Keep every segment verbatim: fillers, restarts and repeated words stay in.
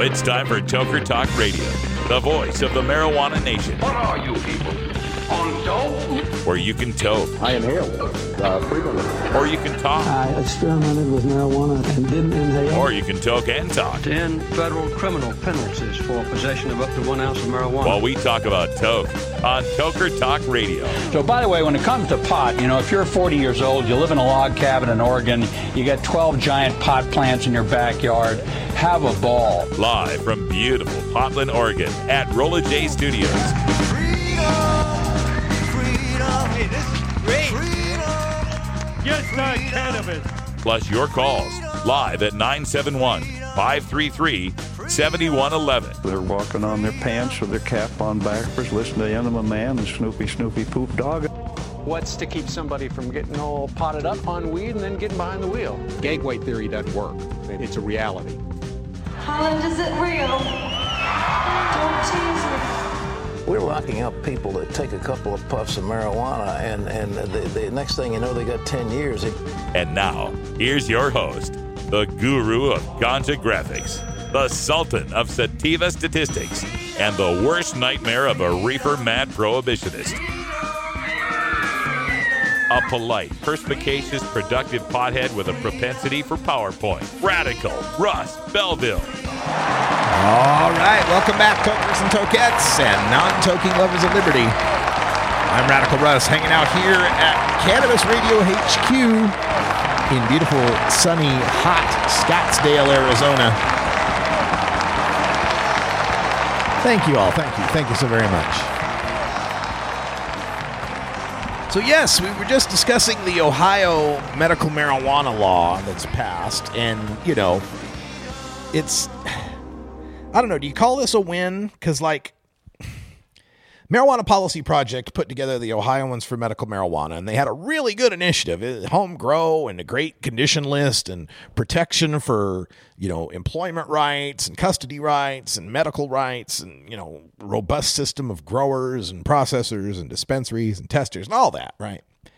it's time for Toker Talk Radio, the voice of the marijuana nation. What are you people? On dope? Where you can toke. I inhale uh, frequently. Or you can talk. I experimented with marijuana and didn't inhale. Or you can toke and talk. ten federal criminal penalties for possession of up to one ounce of marijuana. While we talk about toke on Toker Talk Radio. So, by the way, when it comes to pot, you know, if you're forty years old, you live in a log cabin in Oregon, you got twelve giant pot plants in your backyard, have a ball. Live from beautiful Portland, Oregon at Rolla J Studios. Hey, this is great. Just not cannabis. Plus your calls live at nine seven one, five three three, seven one one one. They're walking on their pants with their cap on backwards, listening to Enema Man and Snoopy Snoopy Poop Dog. What's to keep somebody from getting all potted up on weed and then getting behind the wheel? Gangway theory doesn't work. It's a reality. Holland, is it real? Don't tease me. We're locking up people that take a couple of puffs of marijuana, and, and the, the next thing you know, they got ten years. And now, here's your host, the guru of ganja graphics, the sultan of sativa statistics, and the worst nightmare of a reefer mad prohibitionist. A polite, perspicacious, productive pothead with a propensity for PowerPoint. Radical Russ Belville. All right, welcome back, tokers and tokettes and non-toking lovers of liberty. I'm Radical Russ, hanging out here at Cannabis Radio H Q in beautiful, sunny, hot Scottsdale, Arizona. Thank you all, thank you, thank you so very much. So yes, we were just discussing the Ohio medical marijuana law that's passed, and, you know, it's... I don't know, do you call this a win? Because, like, Marijuana Policy Project put together the Ohioans for Medical Marijuana, and they had a really good initiative, home grow and a great condition list and protection for, you know, employment rights and custody rights and medical rights and, you know, robust system of growers and processors and dispensaries and testers and all that, right?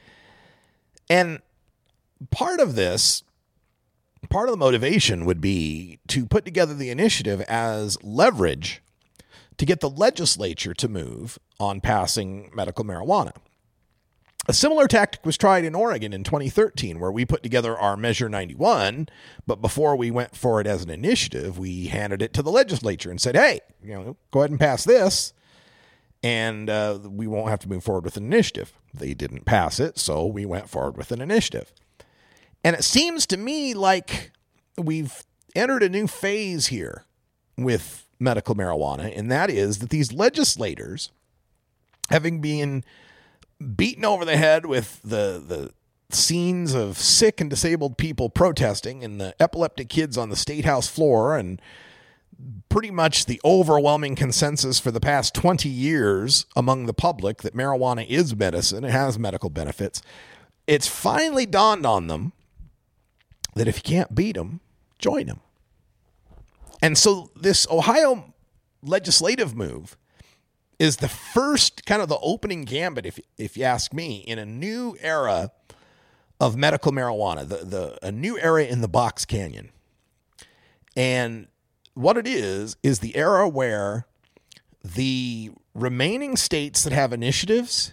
And part of this... Part of the motivation would be to put together the initiative as leverage to get the legislature to move on passing medical marijuana. A similar tactic was tried in Oregon in twenty thirteen, where we put together our Measure ninety-one, but before we went for it as an initiative, we handed it to the legislature and said, hey, you know, go ahead and pass this, and uh, we won't have to move forward with an initiative. They didn't pass it, so we went forward with an initiative. And it seems to me like we've entered a new phase here with medical marijuana, and that is that these legislators, having been beaten over the head with the, the scenes of sick and disabled people protesting and the epileptic kids on the State House floor and pretty much the overwhelming consensus for the past twenty years among the public that marijuana is medicine, it has medical benefits, it's finally dawned on them that if you can't beat them, join them. And so this Ohio legislative move is the first kind of the opening gambit, if if you ask me, in a new era of medical marijuana, the, the a new era in the Box Canyon. And what it is, is the era where the remaining states that have initiatives,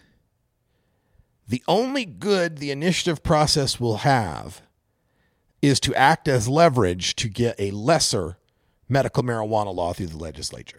the only good the initiative process will have is to act as leverage to get a lesser medical marijuana law through the legislature.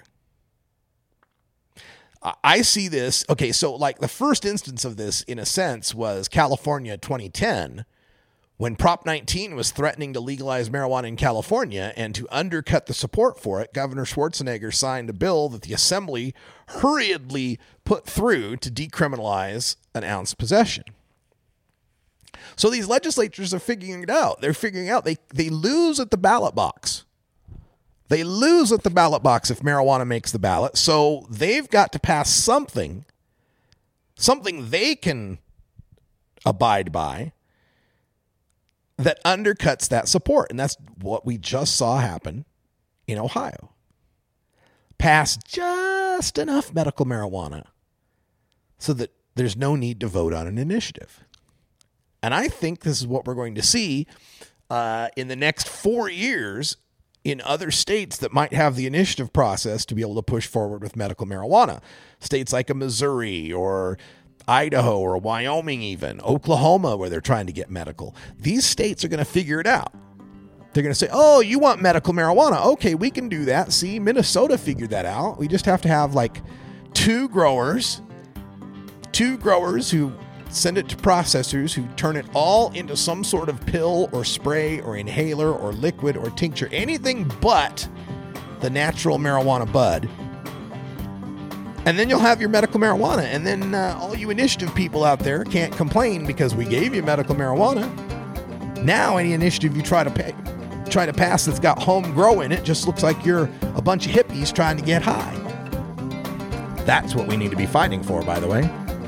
I see this, okay, so like the first instance of this, in a sense, was California twenty ten, when Prop nineteen was threatening to legalize marijuana in California, and to undercut the support for it, Governor Schwarzenegger signed a bill that the Assembly hurriedly put through to decriminalize an ounce possession. So these legislatures are figuring it out. They're figuring out they, they lose at the ballot box. They lose at the ballot box if marijuana makes the ballot. So they've got to pass something, something they can abide by that undercuts that support. And that's what we just saw happen in Ohio. Pass just enough medical marijuana so that there's no need to vote on an initiative. And I think this is what we're going to see uh, in the next four years in other states that might have the initiative process to be able to push forward with medical marijuana. States like a Missouri or Idaho or Wyoming, even Oklahoma, where they're trying to get medical. These states are going to figure it out. They're going to say, oh, you want medical marijuana? Okay, we can do that. See, Minnesota figured that out. We just have to have like two growers, two growers who send it to processors who turn it all into some sort of pill or spray or inhaler or liquid or tincture, anything but the natural marijuana bud. And then you'll have your medical marijuana. And then uh, all you initiative people out there can't complain because we gave you medical marijuana. Now any initiative you try to pay, try to pass that's got home grow in it just looks like you're a bunch of hippies trying to get high. That's what we need to be fighting for, by the way.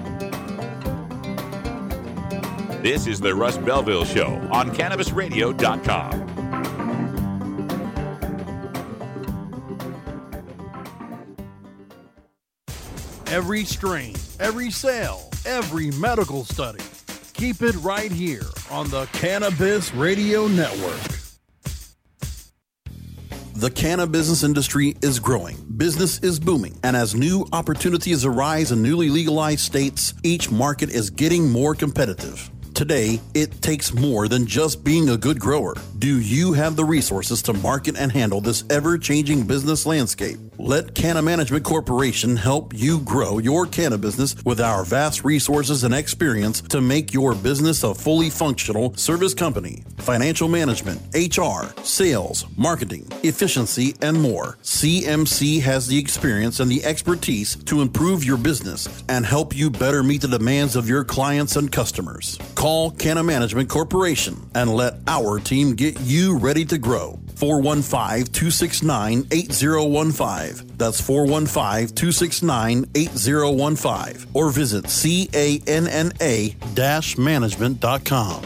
This is the Russ Belville Show on Cannabis Radio dot com. Every strain, every sale, every medical study. Keep it right here on the Cannabis Radio Network. The cannabis industry is growing, business is booming, and as new opportunities arise in newly legalized states, each market is getting more competitive. Today, it takes more than just being a good grower. Do you have the resources to market and handle this ever-changing business landscape? Let Canna Management Corporation help you grow your canna business with our vast resources and experience to make your business a fully functional service company. Financial management, H R, sales, marketing, efficiency, and more. C M C has the experience and the expertise to improve your business and help you better meet the demands of your clients and customers. Call Canna Management Corporation and let our team get you ready to grow. four one five, two six nine, eight zero one five. That's four one five, two six nine, eight zero one five. Or visit canna dash management dot com.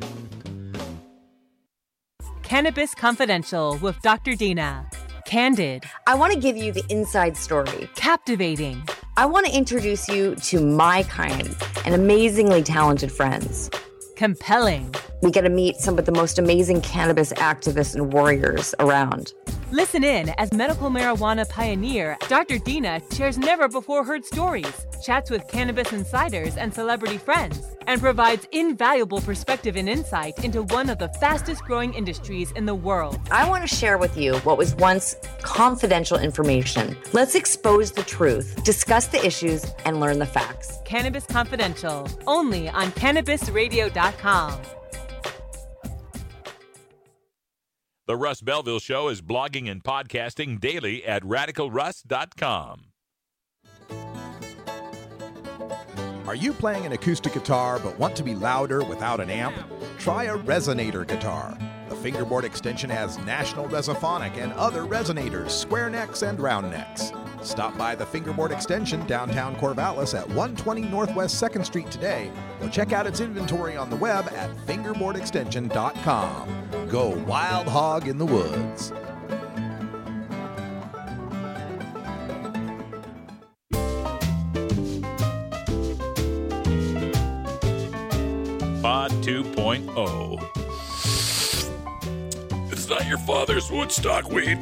Cannabis Confidential with Doctor Dina. Candid. I want to give you the inside story. Captivating. I want to introduce you to my kind and amazingly talented friends. Compelling. We get to meet some of the most amazing cannabis activists and warriors around. Listen in as medical marijuana pioneer Doctor Dina shares never-before-heard stories, chats with cannabis insiders and celebrity friends, and provides invaluable perspective and insight into one of the fastest-growing industries in the world. I want to share with you what was once confidential information. Let's expose the truth, discuss the issues, and learn the facts. Cannabis Confidential, only on Cannabis Radio dot com. The Russ Belville Show is blogging and podcasting daily at Radical Russ dot com. Are you playing an acoustic guitar but want to be louder without an amp? Try a resonator guitar. The fingerboard extension has National Resophonic and other resonators, square necks and round necks. Stop by the Fingerboard Extension downtown Corvallis at one twenty Northwest second Street today, or check out its inventory on the web at fingerboard extension dot com. Go wild hog in the woods. Pod two point oh. It's not your father's Woodstock weed.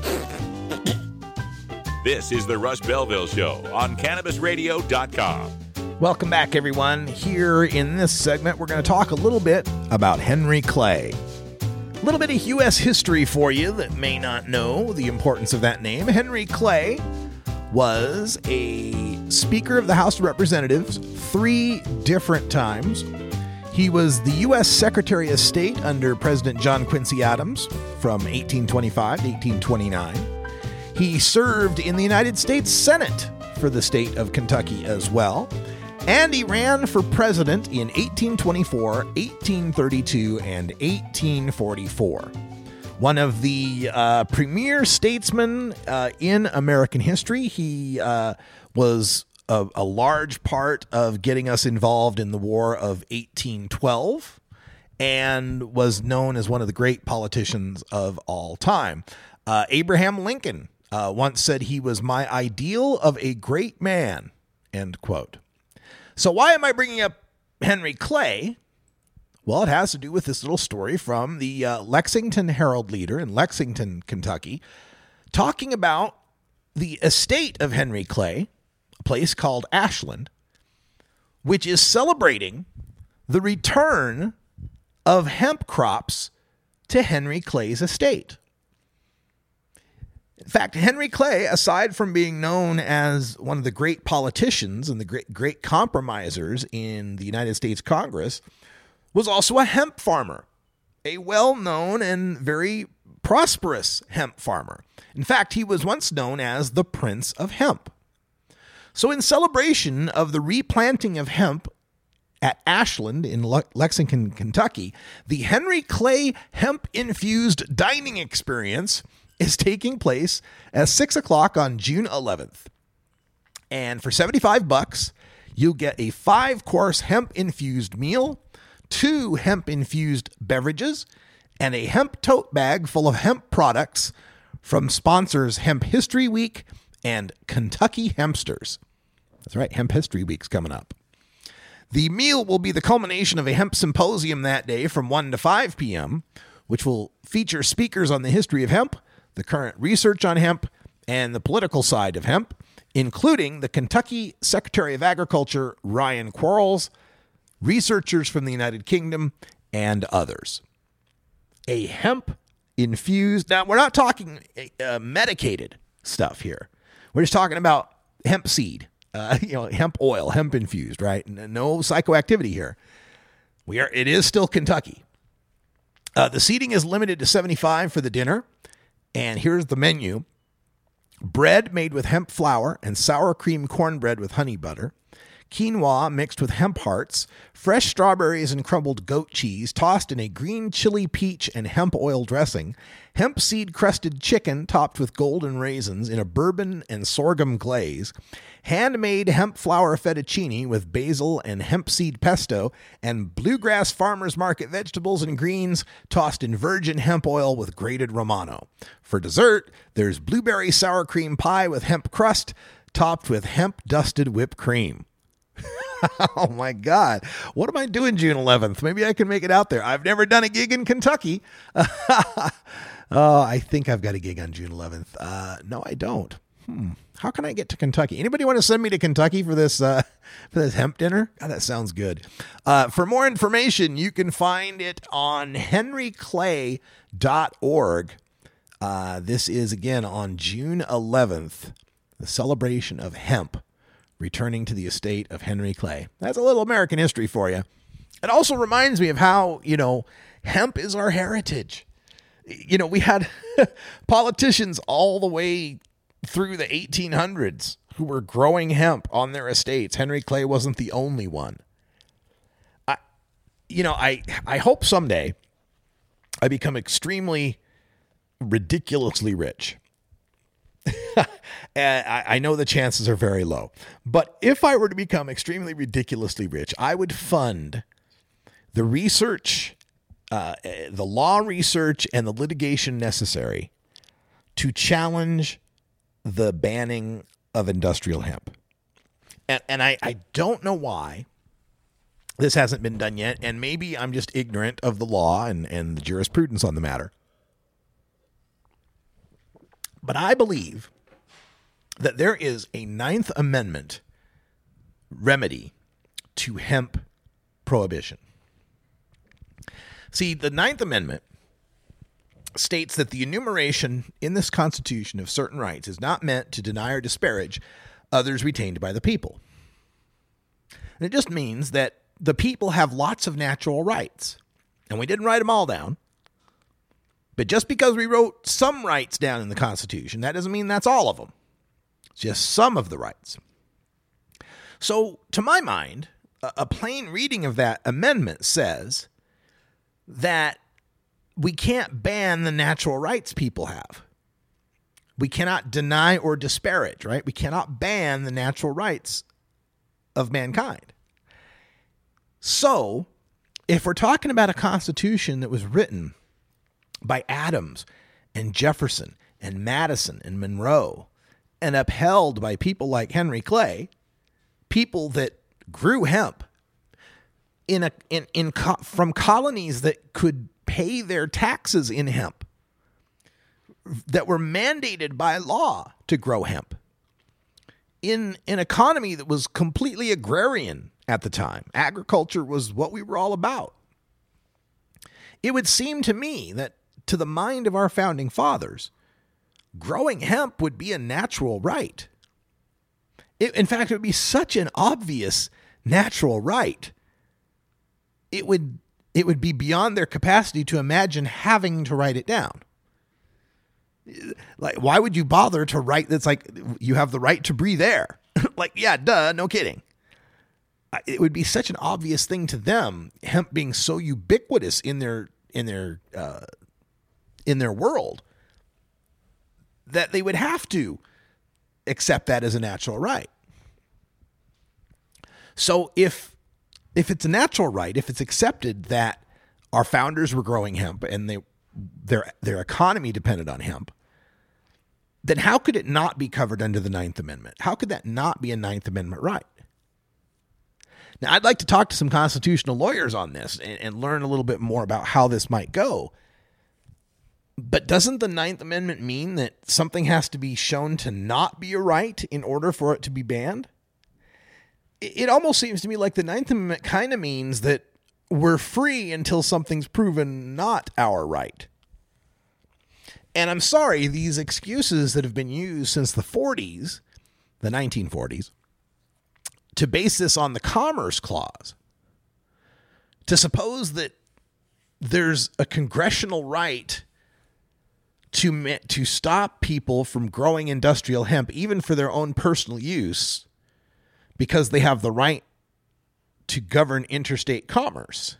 This is the Russ Belville Show on Cannabis Radio dot com. Welcome back, everyone. Here in this segment, we're going to talk a little bit about Henry Clay. A little bit of U S history for you that may not know the importance of that name. Henry Clay was a Speaker of the House of Representatives three different times. He was the U S Secretary of State under President John Quincy Adams from eighteen twenty-five to eighteen twenty-nine. He served in the United States Senate for the state of Kentucky as well. And he ran for president in eighteen twenty-four, eighteen thirty-two, and eighteen forty-four. One of the uh, premier statesmen uh, in American history. He uh, was a, a large part of getting us involved in the War of eighteen twelve and was known as one of the great politicians of all time. Uh, Abraham Lincoln uh, once said he was my ideal of a great man, end quote. So why am I bringing up Henry Clay? Well, it has to do with this little story from the uh, Lexington Herald-Leader in Lexington, Kentucky, talking about the estate of Henry Clay, a place called Ashland, which is celebrating the return of hemp crops to Henry Clay's estate. In fact, Henry Clay, aside from being known as one of the great politicians and the great, great compromisers in the United States Congress, was also a hemp farmer, a well-known and very prosperous hemp farmer. In fact, he was once known as the Prince of Hemp. So in celebration of the replanting of hemp at Ashland in Le- Lexington, Kentucky, the Henry Clay hemp-infused dining experience is taking place at six o'clock on June eleventh. And for seventy-five bucks, you'll get a five-course hemp-infused meal, two hemp-infused beverages, and a hemp tote bag full of hemp products from sponsors Hemp History Week and Kentucky Hempsters. That's right, Hemp History Week's coming up. The meal will be the culmination of a hemp symposium that day from one to five p.m., which will feature speakers on the history of hemp, the current research on hemp, and the political side of hemp, including the Kentucky Secretary of Agriculture, Ryan Quarles, researchers from the United Kingdom, and others. A hemp-infused... Now, we're not talking uh, medicated stuff here. We're just talking about hemp seed, uh, you know, hemp oil, hemp-infused, right? No psychoactivity here. We are. It is still Kentucky. Uh, the seating is limited to seventy-five for the dinner. And here's the menu. Bread made with hemp flour and sour cream cornbread with honey butter. Quinoa mixed with hemp hearts. Fresh strawberries and crumbled goat cheese tossed in a green chili peach and hemp oil dressing. Hemp seed crusted chicken topped with golden raisins in a bourbon and sorghum glaze. Handmade hemp flour fettuccine with basil and hemp seed pesto, and bluegrass farmers market vegetables and greens tossed in virgin hemp oil with grated Romano. For dessert, there's blueberry sour cream pie with hemp crust topped with hemp dusted whipped cream. Oh my God. What am I doing June eleventh? Maybe I can make it out there. I've never done a gig in Kentucky. Oh, I think I've got a gig on June eleventh. Uh, no, I don't. Hmm. How can I get to Kentucky? Anybody want to send me to Kentucky for this uh, for this hemp dinner? God, that sounds good. Uh, for more information, you can find it on henry clay dot org. Uh, this is, again, on June eleventh, the celebration of hemp returning to the estate of Henry Clay. That's a little American history for you. It also reminds me of how, you know, hemp is our heritage. You know, we had politicians all the way through the eighteen hundreds who were growing hemp on their estates. Henry Clay wasn't the only one. I, you know, I, I hope someday I become extremely ridiculously rich. And I, I know the chances are very low. But if I were to become extremely ridiculously rich, I would fund the research, uh, the law research, and the litigation necessary to challenge the banning of industrial hemp. And, and I, I don't know why this hasn't been done yet, and maybe I'm just ignorant of the law and, and the jurisprudence on the matter. But I believe that there is a Ninth Amendment remedy to hemp prohibition. See, the Ninth Amendment states that the enumeration in this Constitution of certain rights is not meant to deny or disparage others retained by the people. And it just means that the people have lots of natural rights. And we didn't write them all down. But just because we wrote some rights down in the Constitution, that doesn't mean that's all of them. It's just some of the rights. So, to my mind, a, a plain reading of that amendment says that we can't ban the natural rights people have. We cannot deny or disparage, right? We cannot ban the natural rights of mankind. So, if we're talking about a Constitution that was written by Adams and Jefferson and Madison and Monroe and upheld by people like Henry Clay, people that grew hemp, in a in, in co- from colonies that could pay their taxes in hemp, that were mandated by law to grow hemp, in an economy that was completely agrarian at the time. Agriculture was what we were all about. It would seem to me that, to the mind of our founding fathers, growing hemp would be a natural right. It, in fact, it would be such an obvious natural right. It would it would be beyond their capacity to imagine having to write it down. Like, why would you bother to write that's like, you have the right to breathe air? Like, yeah, duh, no kidding. It would be such an obvious thing to them, hemp being so ubiquitous in their in their uh, in their world, that they would have to accept that as a natural right. So if if it's a natural right, if it's accepted that our founders were growing hemp and they their their economy depended on hemp, then how could it not be covered under the Ninth Amendment? How could that not be a Ninth Amendment right? Now, I'd like to talk to some constitutional lawyers on this and, and learn a little bit more about how this might go. But doesn't the Ninth Amendment mean that something has to be shown to not be a right in order for it to be banned? It, it almost seems to me like the Ninth Amendment kind of means that we're free until something's proven not our right. And I'm sorry, these excuses that have been used since the forties, the nineteen forties, to base this on the Commerce Clause, to suppose that there's a congressional right to to stop people from growing industrial hemp, even for their own personal use, because they have the right to govern interstate commerce,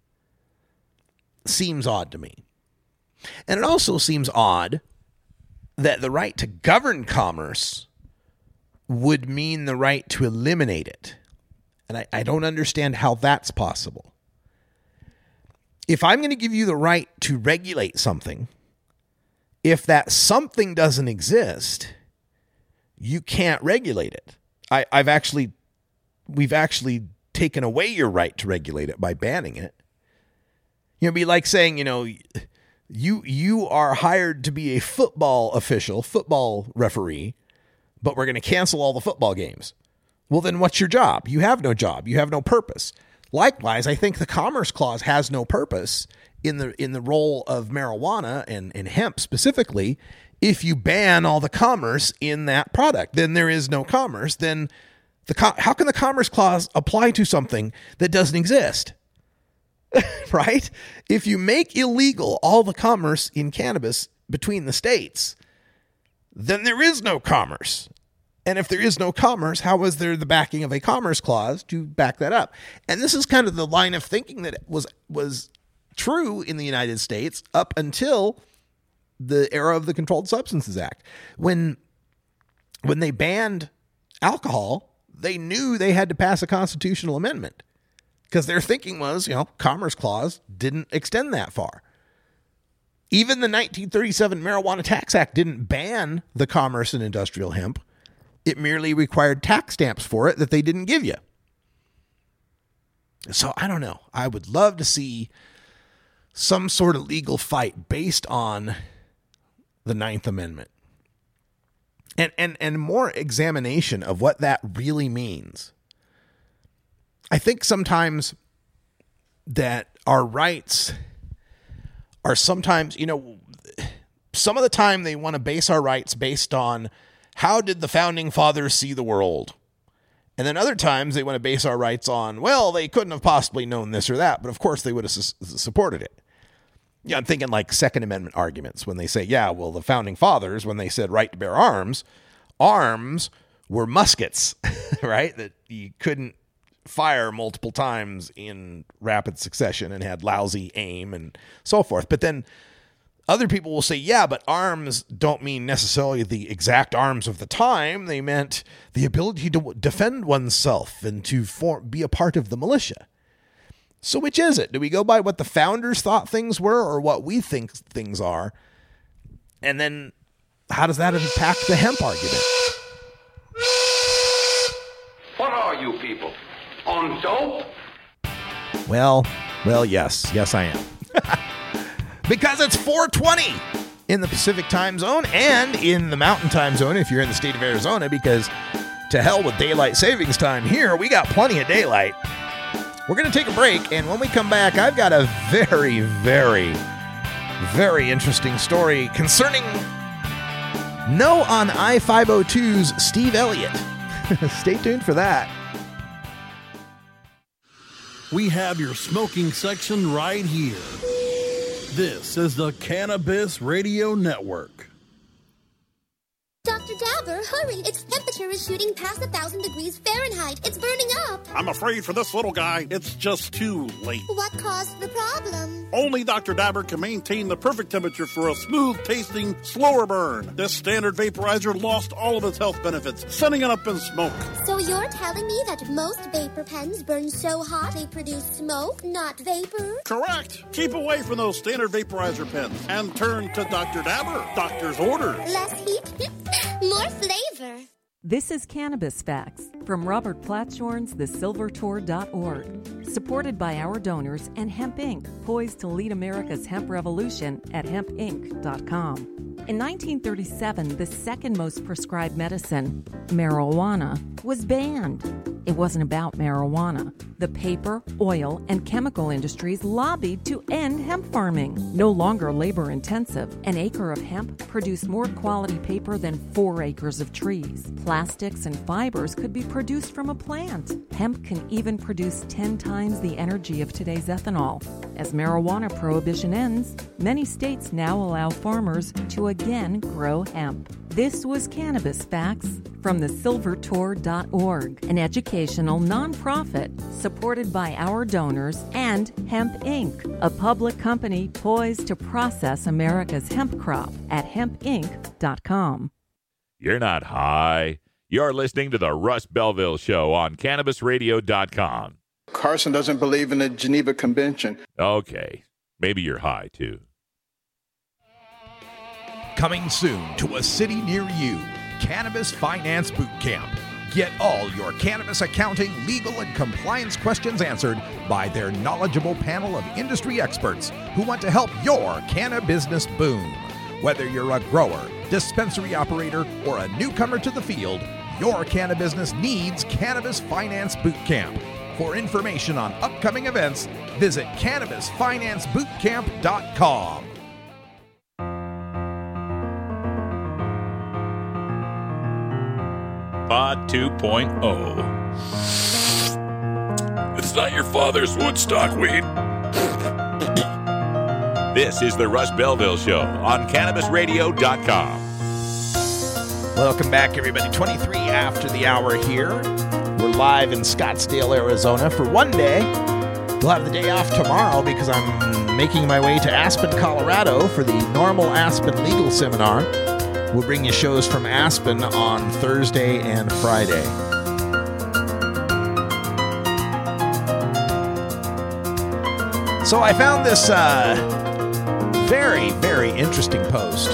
seems odd to me. And it also seems odd that the right to govern commerce would mean the right to eliminate it. And I, I don't understand how that's possible. If I'm going to give you the right to regulate something, if that something doesn't exist, you can't regulate it. I, I've actually, we've actually taken away your right to regulate it by banning it. You know, it'd be like saying, you know, you you are hired to be a football official, football referee, but we're going to cancel all the football games. Well, then what's your job? You have no job. You have no purpose. Likewise, I think the Commerce Clause has no purpose in the in the role of marijuana and, and hemp specifically. If you ban all the commerce in that product, then there is no commerce. Then the how can the Commerce Clause apply to something that doesn't exist? Right? If you make illegal all the commerce in cannabis between the states, then there is no commerce. And if there is no commerce, how is there the backing of a Commerce Clause to back that up? And this is kind of the line of thinking that was was true in the United States up until the era of the Controlled Substances Act. When, when they banned alcohol, they knew they had to pass a constitutional amendment because their thinking was, you know, Commerce Clause didn't extend that far. Even the nineteen thirty-seven Marijuana Tax Act didn't ban the commerce in industrial hemp. It merely required tax stamps for it that they didn't give you. So I don't know. I would love to see some sort of legal fight based on the Ninth Amendment. And, and, and more examination of what that really means. I think sometimes that our rights are sometimes, you know, some of the time they want to base our rights based on how did the founding fathers see the world? And then other times they want to base our rights on, well, they couldn't have possibly known this or that, but of course they would have su- supported it. Yeah, I'm thinking like Second Amendment arguments when they say, yeah, well, the founding fathers, when they said right to bear arms, arms were muskets, right? That you couldn't fire multiple times in rapid succession and had lousy aim and so forth. But then other people will say, yeah, but arms don't mean necessarily the exact arms of the time. They meant the ability to defend oneself and to form, be a part of the militia. So which is it? Do we go by what the founders thought things were or what we think things are? And then how does that impact the hemp argument? What are you people? On dope? Well, well, yes. Yes, I am. Because it's four twenty in the Pacific time zone and in the Mountain time zone if you're in the state of Arizona, because to hell with daylight savings time here. We got plenty of daylight. We're going to take a break, and when we come back, I've got a very, very, very interesting story concerning No on I five oh two's Steve Elliott. Stay tuned for that. We have your smoking section right here. This is the Cannabis Radio Network. Doctor Dabber, hurry! Its temperature is shooting past a thousand degrees Fahrenheit. It's burning up. I'm afraid for this little guy, it's just too late. What caused the problem? Only Doctor Dabber can maintain the perfect temperature for a smooth-tasting, slower burn. This standard vaporizer lost all of its health benefits, sending it up in smoke. So you're telling me that most vapor pens burn so hot they produce smoke, not vapor? Correct. Keep away from those standard vaporizer pens and turn to Doctor Dabber. Doctor's orders. Less heat, more flavor. This is Cannabis Facts from Robert Platshorn's the silver tour dot org, supported by our donors and Hemp Incorporated, poised to lead America's hemp revolution at hemp inc dot com. In nineteen thirty-seven, the second most prescribed medicine, marijuana, was banned. It wasn't about marijuana. The paper, oil, and chemical industries lobbied to end hemp farming. No longer labor intensive, an acre of hemp produced more quality paper than four acres of trees. Plastics and fibers could be produced from a plant. Hemp can even produce ten times the energy of today's ethanol. As marijuana prohibition ends, many states now allow farmers to again grow hemp. This was Cannabis Facts from the silver tour dot org, an educational nonprofit supported by our donors and Hemp Incorporated, a public company poised to process America's hemp crop at hemp inc dot com. You're not high. You're listening to the Russ Belville Show on Cannabis Radio dot com. Carson doesn't believe in the Geneva Convention. Okay. Maybe you're high, too. Coming soon to a city near you, Cannabis Finance Boot Camp. Get all your cannabis accounting, legal, and compliance questions answered by their knowledgeable panel of industry experts who want to help your cannabis boom. Whether you're a grower, dispensary operator, or a newcomer to the field, your cannabis needs Cannabis Finance Boot Camp. For information on upcoming events, visit cannabis finance boot camp dot com. Pod two point oh. It's not your father's Woodstock weed. This is the Russ Belville Show on Cannabis Radio dot com. Welcome back, everybody. twenty-three after the hour here. We're live in Scottsdale, Arizona for one day. We'll have the day off tomorrow because I'm making my way to Aspen, Colorado for the Normal Aspen Legal Seminar. We'll bring you shows from Aspen on Thursday and Friday. So I found this uh, very, very interesting post.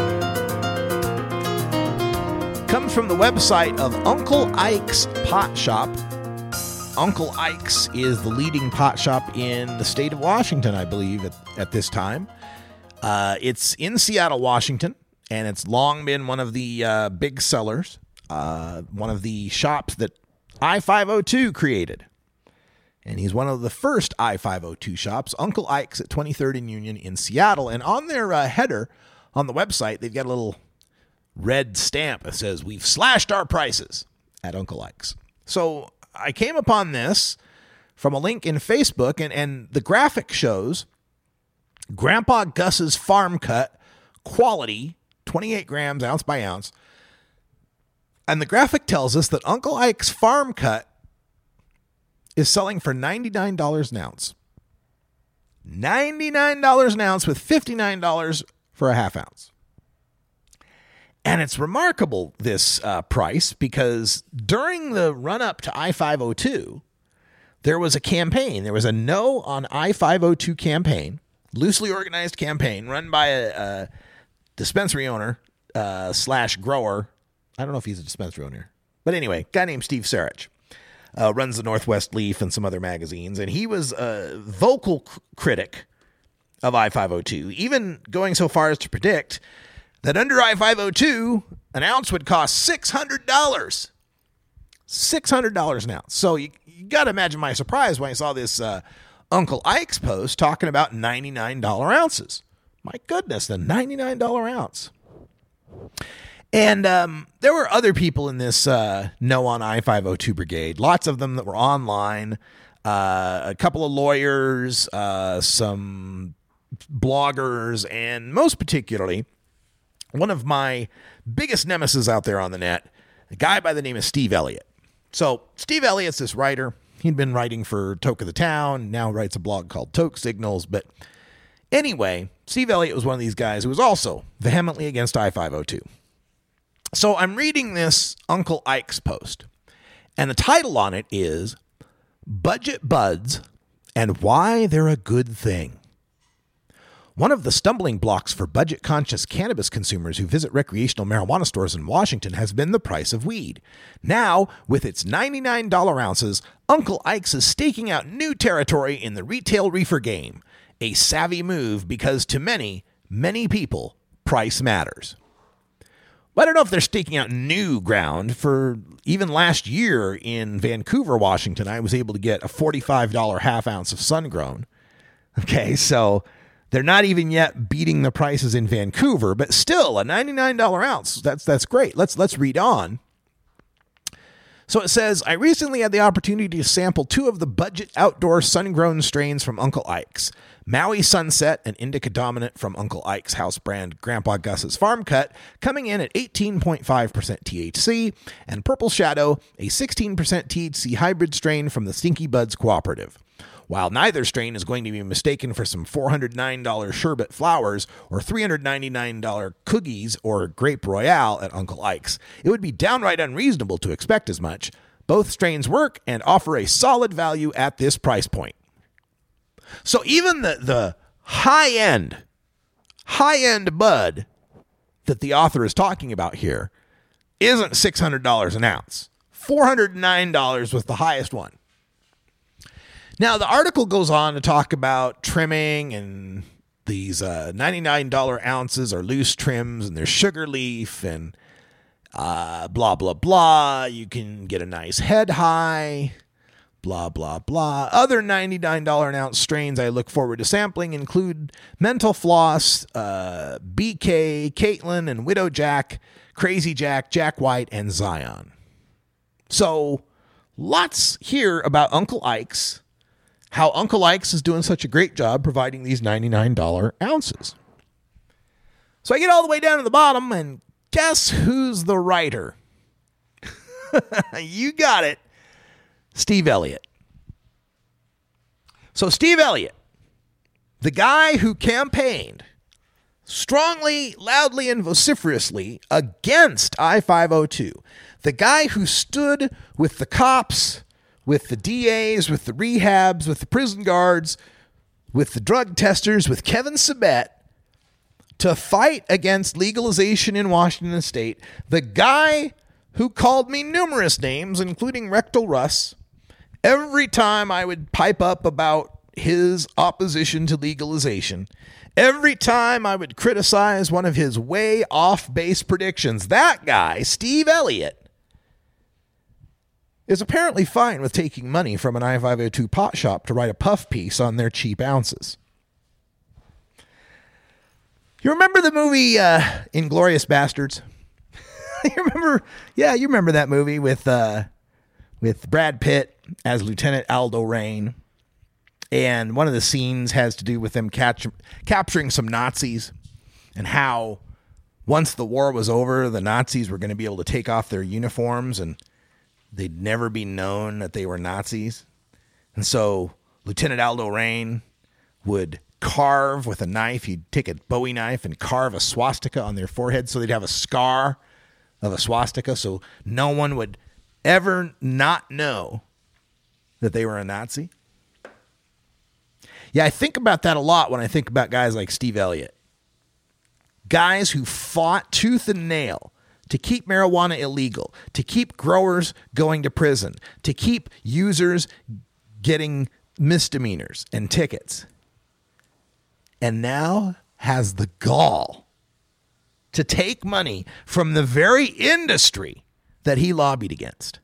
Comes from the website of Uncle Ike's Pot Shop. Uncle Ike's is the leading pot shop in the state of Washington, I believe, at, at this time. Uh, it's in Seattle, Washington. And it's long been one of the uh, big sellers, uh, one of the shops that I five oh two created. And he's one of the first I five oh two shops, Uncle Ike's at twenty-third and Union in Seattle. And on their uh, header on the website, they've got a little red stamp that says, "We've slashed our prices at Uncle Ike's." So I came upon this from a link in Facebook, and, and the graphic shows Grandpa Gus's Farm Cut quality, twenty-eight grams, ounce by ounce. And the graphic tells us that Uncle Ike's Farm Cut is selling for ninety-nine dollars an ounce. ninety-nine dollars an ounce with fifty-nine dollars for a half ounce. And it's remarkable, this uh, price, because during the run-up to I five oh two, there was a campaign. There was a No on I five oh two campaign, loosely organized campaign run by a... a dispensary owner uh, slash grower. I don't know if he's a dispensary owner. But anyway, guy named Steve Sarich. uh, runs the Northwest Leaf and some other magazines, and he was a vocal c- critic of I five oh two, even going so far as to predict that under I five oh two, an ounce would cost six hundred dollars. six hundred dollars an ounce. So you, you got to imagine my surprise when I saw this uh, Uncle Ike's post talking about ninety-nine dollars ounces. My goodness, the ninety-nine dollars ounce. And um, there were other people in this uh, No on I five oh two brigade, lots of them that were online, uh, a couple of lawyers, uh, some bloggers, and most particularly, one of my biggest nemesis out there on the net, a guy by the name of Steve Elliott. So Steve Elliott's this writer. He'd been writing for Toke of the Town, now writes a blog called Toke Signals. But anyway, Steve Elliott was one of these guys who was also vehemently against I five oh two. So I'm reading this Uncle Ike's post, and the title on it is Budget Buds and Why They're a Good Thing. One of the stumbling blocks for budget-conscious cannabis consumers who visit recreational marijuana stores in Washington has been the price of weed. Now, with its ninety-nine dollars ounces, Uncle Ike's is staking out new territory in the retail reefer game. A savvy move because to many, many people, price matters. Well, I don't know if they're staking out new ground. For even last year in Vancouver, Washington, I was able to get a forty-five dollars half ounce of sun-grown. Okay, so they're not even yet beating the prices in Vancouver, but still a ninety-nine dollars ounce. That's that's great. Let's let's read on. So it says, I recently had the opportunity to sample two of the budget outdoor sun-grown strains from Uncle Ike's. Maui Sunset, an indica dominant from Uncle Ike's house brand Grandpa Gus's Farm Cut, coming in at eighteen point five percent T H C, and Purple Shadow, a sixteen percent T H C hybrid strain from the Stinky Buds Cooperative. While neither strain is going to be mistaken for some four hundred nine dollars sherbet flowers or three hundred ninety-nine dollars cookies or Grape Royale at Uncle Ike's, it would be downright unreasonable to expect as much. Both strains work and offer a solid value at this price point. So even the, the high-end, high-end bud that the author is talking about here isn't six hundred dollars an ounce. four hundred nine dollars was the highest one. Now, the article goes on to talk about trimming, and these uh, ninety-nine dollars ounces are loose trims, and there's sugar leaf, and uh, blah, blah, blah. You can get a nice head high, blah, blah, blah. Other ninety-nine dollars an ounce strains I look forward to sampling include Mental Floss, uh, B K, Caitlin, and Widow Jack, Crazy Jack, Jack White, and Zion. So, lots here about Uncle Ike's. How Uncle Ike's is doing such a great job providing these ninety-nine dollars ounces. So I get all the way down to the bottom, and guess who's the writer? You got it. Steve Elliott. So Steve Elliott, the guy who campaigned strongly, loudly, and vociferously against I five oh two, the guy who stood with the cops, with the D As, with the rehabs, with the prison guards, with the drug testers, with Kevin Sabet, to fight against legalization in Washington State. The guy who called me numerous names, including Rectal Russ, every time I would pipe up about his opposition to legalization. Every time I would criticize one of his way off base predictions. That guy, Steve Elliott, is apparently fine with taking money from an I five oh two pot shop to write a puff piece on their cheap ounces. You remember the movie uh, Inglourious Bastards? You remember? Yeah, you remember that movie with uh, with Brad Pitt as Lieutenant Aldo Raine. And one of the scenes has to do with them catch, capturing some Nazis, and how once the war was over, the Nazis were going to be able to take off their uniforms and they'd never be known that they were Nazis. And so Lieutenant Aldo Raine would carve with a knife. He'd take a Bowie knife and carve a swastika on their forehead so they'd have a scar of a swastika so no one would ever not know that they were a Nazi. Yeah, I think about that a lot when I think about guys like Steve Elliott. Guys who fought tooth and nail to keep marijuana illegal, to keep growers going to prison, to keep users getting misdemeanors and tickets. And now has the gall to take money from the very industry that he lobbied against.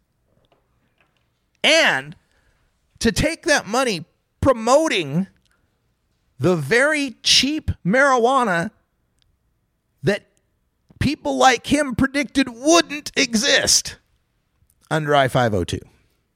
And to take that money promoting the very cheap marijuana that people like him predicted wouldn't exist under I five oh two.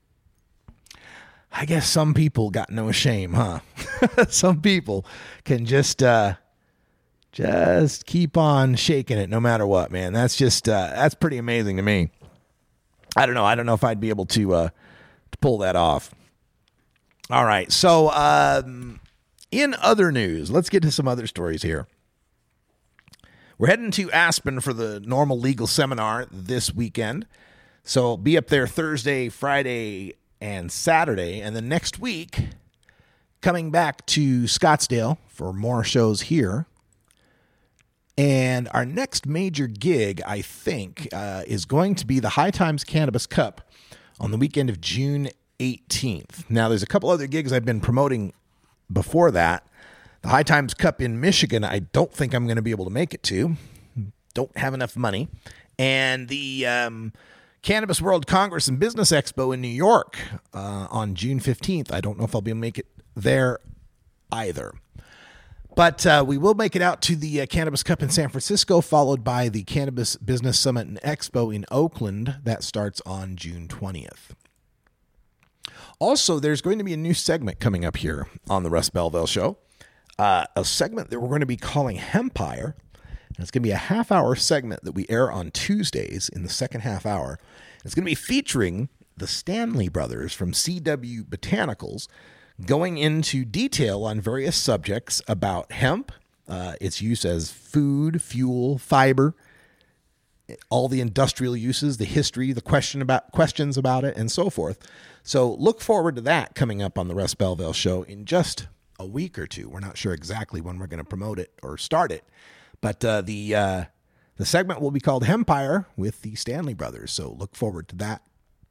I guess some people got no shame, huh? Some people can just uh, just keep on shaking it no matter what, man. That's just uh, that's pretty amazing to me. I don't know. I don't know if I'd be able to uh, to pull that off. All right. So um, in other news, let's get to some other stories here. We're heading to Aspen for the Normal Legal Seminar this weekend. So be up there Thursday, Friday, and Saturday. And then next week, coming back to Scottsdale for more shows here. And our next major gig, I think, uh, is going to be the High Times Cannabis Cup on the weekend of June eighteenth. Now, there's a couple other gigs I've been promoting before that. The High Times Cup in Michigan, I don't think I'm going to be able to make it to. Don't have enough money. And the um, Cannabis World Congress and Business Expo in New York uh, on June fifteenth. I don't know if I'll be able to make it there either. But uh, we will make it out to the uh, Cannabis Cup in San Francisco, followed by the Cannabis Business Summit and Expo in Oakland. That starts on June twentieth. Also, there's going to be a new segment coming up here on the Russ Belville Show. Uh, a segment that we're going to be calling Hempire. And it's going to be a half-hour segment that we air on Tuesdays in the second half hour. It's going to be featuring the Stanley brothers from C W Botanicals, going into detail on various subjects about hemp, uh, its use as food, fuel, fiber, all the industrial uses, the history, the question about questions about it, and so forth. So look forward to that coming up on the Russ Belville Show in just a week or two. We're not sure exactly when we're going to promote it or start it, but uh, the uh, the segment will be called Hempire with the Stanley brothers. So look forward to that.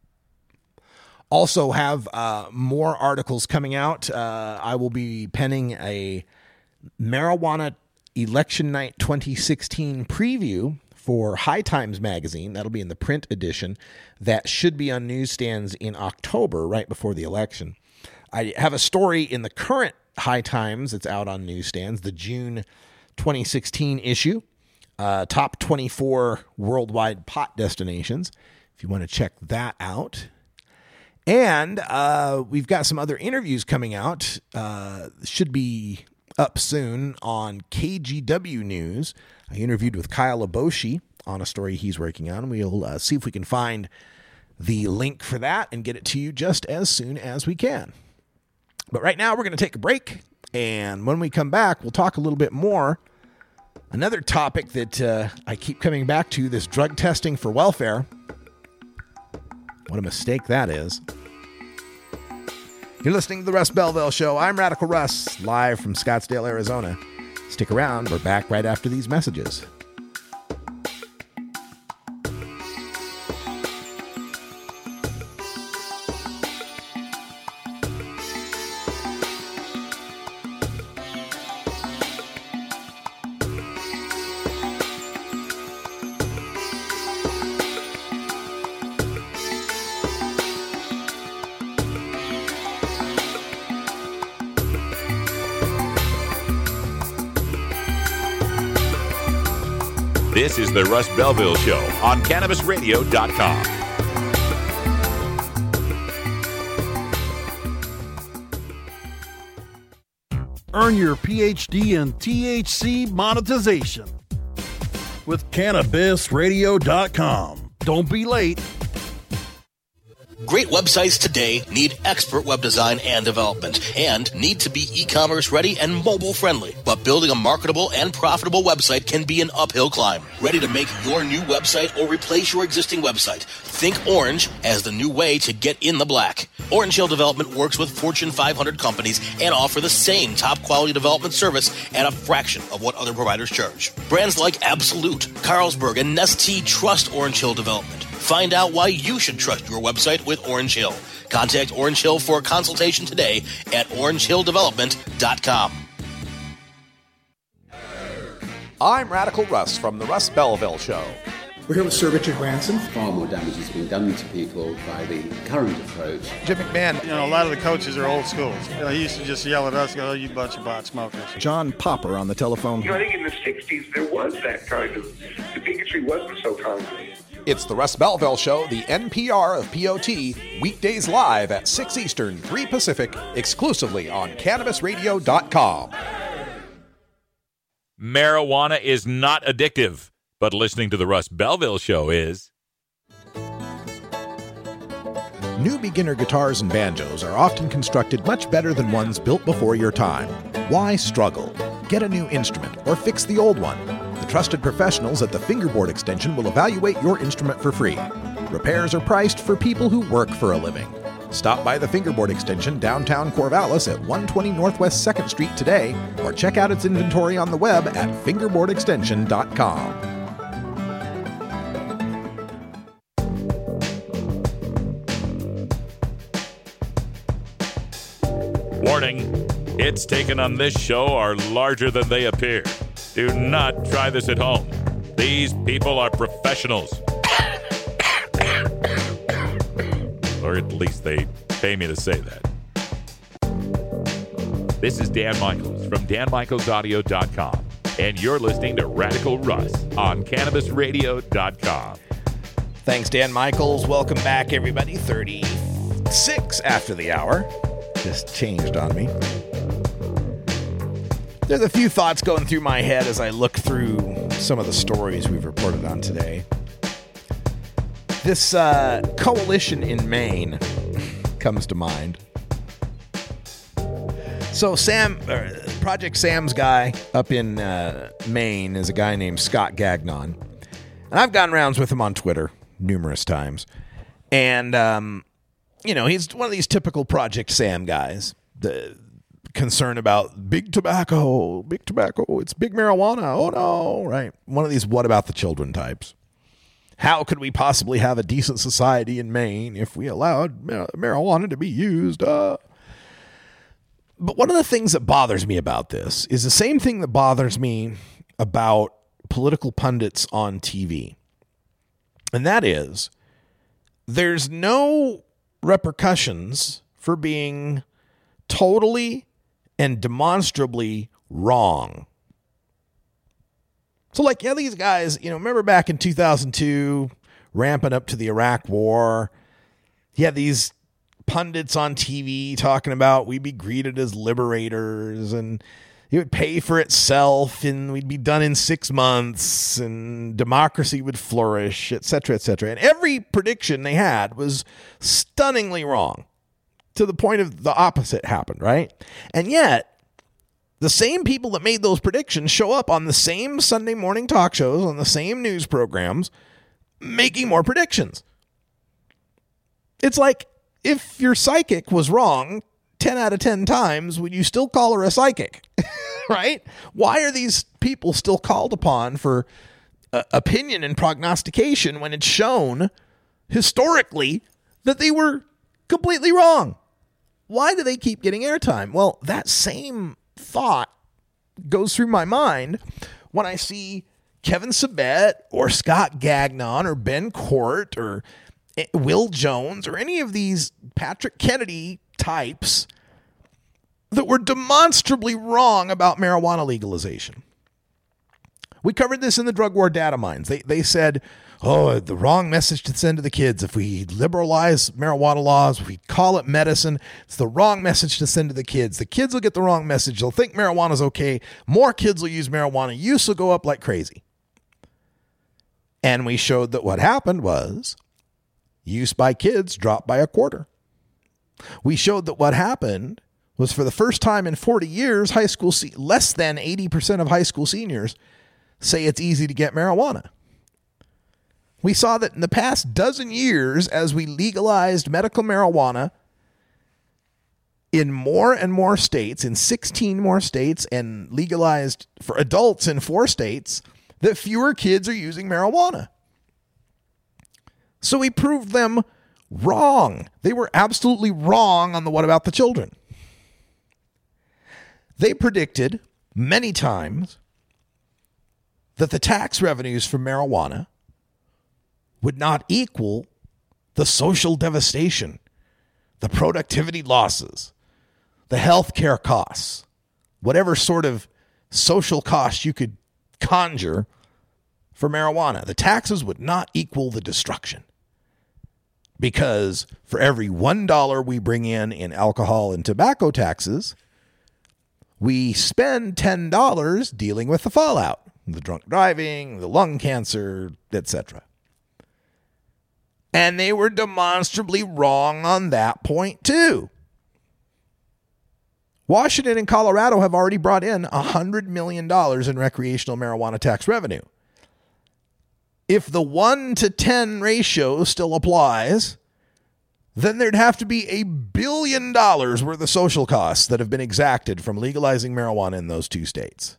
Also have uh, more articles coming out. Uh, I will be penning a marijuana election night twenty sixteen preview for High Times magazine. That'll be in the print edition. That should be on newsstands in October, right before the election. I have a story in the current High Times that's out on newsstands, the June twenty sixteen issue, uh, top twenty-four worldwide pot destinations, if you want to check that out. And uh, we've got some other interviews coming out, uh, should be up soon on K G W News. I interviewed with Kyle Aboshi on a story he's working on. We'll uh, see if we can find the link for that and get it to you just as soon as we can. But right now we're going to take a break, and when we come back, we'll talk a little bit more. Another topic that uh, I keep coming back to, this drug testing for welfare. What a mistake that is. You're listening to the Russ Belville Show. I'm Radical Russ, live from Scottsdale, Arizona. Stick around. We're back right after these messages. This is the Russ Belville Show on Cannabis Radio dot com. Earn your P H D in T H C monetization with Cannabis Radio dot com. Don't be late. Great websites today need expert web design and development and need to be e-commerce ready and mobile friendly. But building a marketable and profitable website can be an uphill climb. Ready to make your new website or replace your existing website? Think Orange as the new way to get in the black. Orange Hill Development works with Fortune five hundred companies and offer the same top quality development service at a fraction of what other providers charge. Brands like Absolute, Carlsberg, and Nestea trust Orange Hill Development. Find out why you should trust your website with Orange Hill. Contact Orange Hill for a consultation today at orange hill development dot com. I'm Radical Russ from the Russ Belville Show. We're here with Sir Richard Branson. Far more damage has been done to people by the current approach. Jim McMahon. You know, a lot of the coaches are old school. You know, he used to just yell at us, "Oh, you bunch of pot smokers." John Popper on the telephone. You know, I think in the sixties there was that kind of, the bigotry wasn't so concrete. It's the Russ Belville Show, the N P R of P O T, weekdays live at six Eastern, three Pacific, exclusively on cannabis radio dot com. Marijuana is not addictive, but listening to the Russ Belville Show is. New beginner guitars and banjos are often constructed much better than ones built before your time. Why struggle? Get a new instrument or fix the old one. The trusted professionals at the Fingerboard Extension will evaluate your instrument for free. Repairs are priced for people who work for a living. Stop by the Fingerboard Extension downtown Corvallis at one twenty Northwest second Street today, or check out its inventory on the web at fingerboard extension dot com. Warning, hits taken on this show are larger than they appear. Do not try this at home. These people are professionals. Or at least they pay me to say that. This is Dan Michaels from dan michaels audio dot com, and you're listening to Radical Russ on cannabis radio dot com. Thanks, Dan Michaels. Welcome back, everybody. thirty-six after the hour. Just changed on me. There's a few thoughts going through my head as I look through some of the stories we've reported on today. This uh, coalition in Maine comes to mind. So Sam, uh, Project Sam's guy up in uh, Maine is a guy named Scott Gagnon. And I've gotten rounds with him on Twitter numerous times. And, um, you know, he's one of these typical Project Sam guys. The concern about big tobacco, big tobacco, it's big marijuana, oh no, right? One of these what about the children types. How could we possibly have a decent society in Maine if we allowed mar- marijuana to be used? Uh. But one of the things that bothers me about this is the same thing that bothers me about political pundits on T V. And that is, there's no repercussions for being totally and demonstrably wrong. So like, yeah, these guys, you know, remember back in two thousand two, ramping up to the Iraq war, you had these pundits on T V talking about we'd be greeted as liberators and it would pay for itself and we'd be done in six months and democracy would flourish, et cetera, et cetera. And every prediction they had was stunningly wrong, to the point of the opposite happened, right? And yet, the same people that made those predictions show up on the same Sunday morning talk shows, on the same news programs, making more predictions. It's like, if your psychic was wrong ten out of ten times, would you still call her a psychic? Right? Why are these people still called upon for uh, opinion and prognostication when it's shown historically that they were completely wrong? Why do they keep getting airtime? Well, that same thought goes through my mind when I see Kevin Sabet or Scott Gagnon or Ben Court or Will Jones or any of these Patrick Kennedy types that were demonstrably wrong about marijuana legalization. We covered this in the drug war data mines. They they said, oh, the wrong message to send to the kids. If we liberalize marijuana laws, if we call it medicine, it's the wrong message to send to the kids. The kids will get the wrong message. They'll think marijuana is okay. More kids will use marijuana. Use will go up like crazy. And we showed that what happened was use by kids dropped by a quarter. We showed that what happened was for the first time in forty years, high school se- less than eighty percent of high school seniors say it's easy to get marijuana. We saw that in the past dozen years, as we legalized medical marijuana in more and more states, in sixteen more states, and legalized for adults in four states, that fewer kids are using marijuana. So we proved them wrong. They were absolutely wrong on the what about the children. They predicted many times that the tax revenues from marijuana would not equal the social devastation, the productivity losses, the health care costs, whatever sort of social cost you could conjure for marijuana. The taxes would not equal the destruction. Because for every one dollar we bring in in alcohol and tobacco taxes, we spend ten dollars dealing with the fallout, the drunk driving, the lung cancer, et cetera. And they were demonstrably wrong on that point too. Washington and Colorado have already brought in one hundred million dollars in recreational marijuana tax revenue. If the one to ten ratio still applies, then there'd have to be a billion dollars worth of social costs that have been exacted from legalizing marijuana in those two states.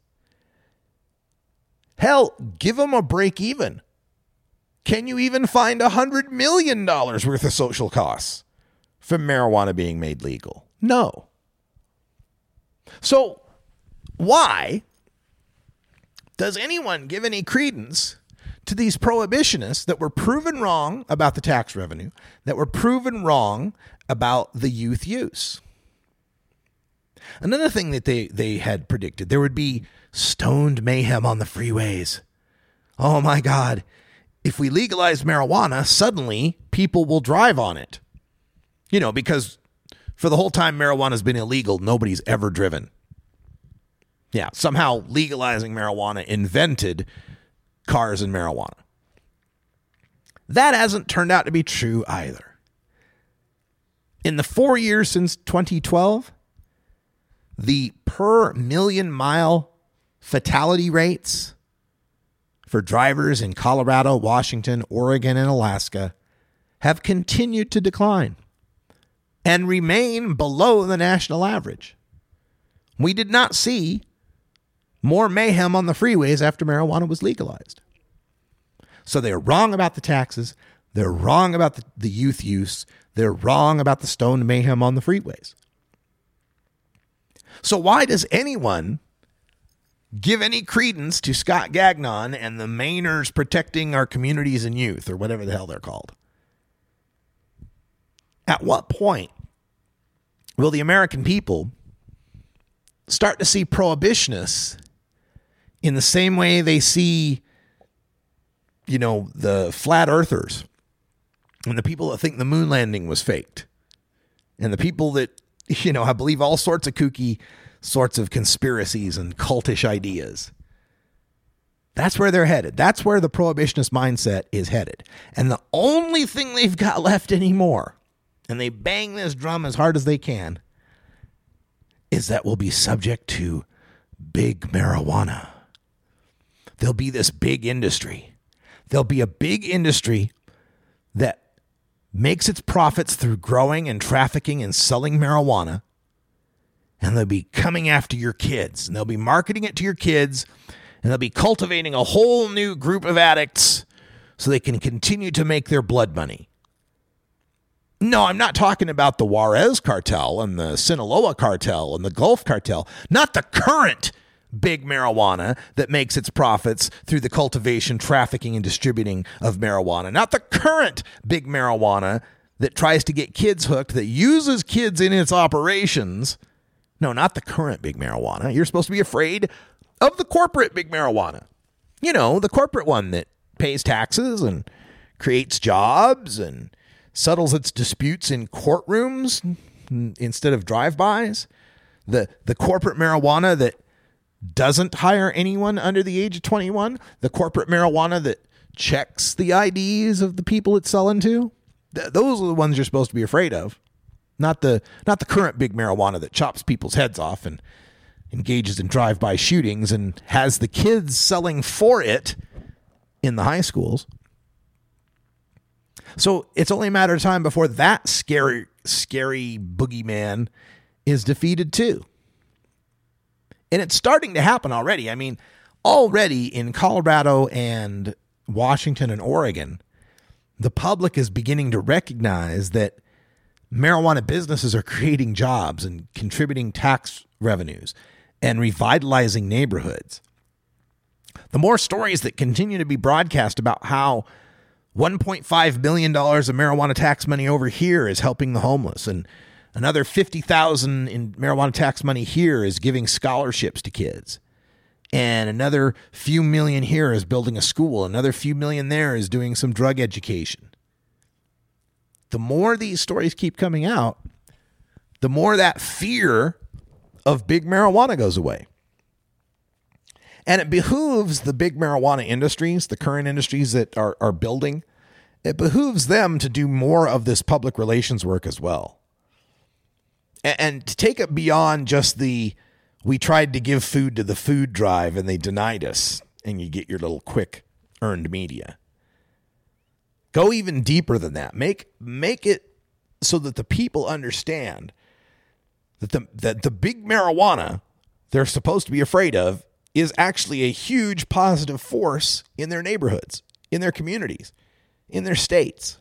Hell, give them a break even. Can you even find one hundred million dollars worth of social costs from marijuana being made legal? No. So why does anyone give any credence to these prohibitionists that were proven wrong about the tax revenue, that were proven wrong about the youth use? Another thing that they, they had predicted, there would be stoned mayhem on the freeways. Oh my God. If we legalize marijuana, suddenly people will drive on it. You know, because for the whole time marijuana has been illegal, nobody's ever driven. Yeah, somehow legalizing marijuana invented cars and marijuana. That hasn't turned out to be true either. In the four years since twenty twelve, the per million mile fatality rates for drivers in Colorado, Washington, Oregon, and Alaska have continued to decline and remain below the national average. We did not see more mayhem on the freeways after marijuana was legalized. So they're wrong about the taxes. They're wrong about the, the youth use. They're wrong about the stoned mayhem on the freeways. So why does anyone give any credence to Scott Gagnon and the Mainers protecting our communities and youth, or whatever the hell they're called? At what point will the American people start to see prohibitionists in the same way they see, you know, the flat earthers and the people that think the moon landing was faked and the people that, you know, I believe all sorts of kooky sorts of conspiracies and cultish ideas? That's where they're headed. That's where the prohibitionist mindset is headed. And the only thing they've got left anymore, and they bang this drum as hard as they can, is that we'll be subject to big marijuana. There'll be this big industry. There'll be a big industry that makes its profits through growing and trafficking and selling marijuana. And they'll be coming after your kids. And they'll be marketing it to your kids. And they'll be cultivating a whole new group of addicts so they can continue to make their blood money. No, I'm not talking about the Juarez cartel and the Sinaloa cartel and the Gulf cartel. Not the current big marijuana that makes its profits through the cultivation, trafficking, and distributing of marijuana. Not the current big marijuana that tries to get kids hooked, that uses kids in its operations. No, not the current big marijuana. You're supposed to be afraid of the corporate big marijuana. You know, the corporate one that pays taxes and creates jobs and settles its disputes in courtrooms instead of drive-bys. The, the corporate marijuana that doesn't hire anyone under the age of twenty-one. The corporate marijuana that checks the I Ds of the people it's selling to. Th- those are the ones you're supposed to be afraid of, not the not the current big marijuana that chops people's heads off and engages in drive-by shootings and has the kids selling for it in the high schools. So it's only a matter of time before that scary, scary boogeyman is defeated too. And it's starting to happen already. I mean, already in Colorado and Washington and Oregon, the public is beginning to recognize that marijuana businesses are creating jobs and contributing tax revenues and revitalizing neighborhoods. The more stories that continue to be broadcast about how one point five billion dollars of marijuana tax money over here is helping the homeless, and another fifty thousand dollars in marijuana tax money here is giving scholarships to kids, and another few million here is building a school, another few million there is doing some drug education. The more these stories keep coming out, the more that fear of big marijuana goes away. And it behooves the big marijuana industries, the current industries that are, are building, it behooves them to do more of this public relations work as well. And, and to take it beyond just the, we tried to give food to the food drive and they denied us, and you get your little quick earned media. Go even deeper than that. Make, make it so that the people understand that the, that the big marijuana they're supposed to be afraid of is actually a huge positive force in their neighborhoods, in their communities, in their states.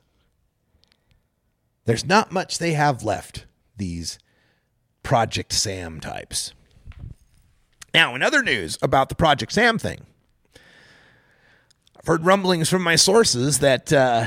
There's not much they have left, these Project Sam types. Now, in other news about the Project Sam thing, I've heard rumblings from my sources that uh,